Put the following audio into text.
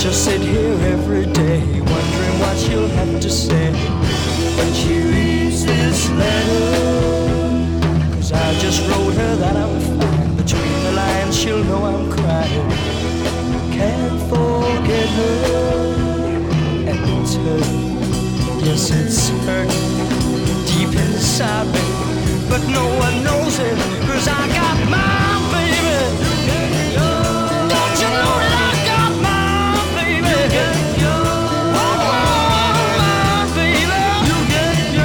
just sit here every day, wondering what she'll have to say when she reads this letter. 'Cause I just wrote her that I'm fine. Between the lines she'll know I'm crying. Can't forget her, and it's hurt. Yes, it's hurt deep inside me, but no one knows it, 'cause I got my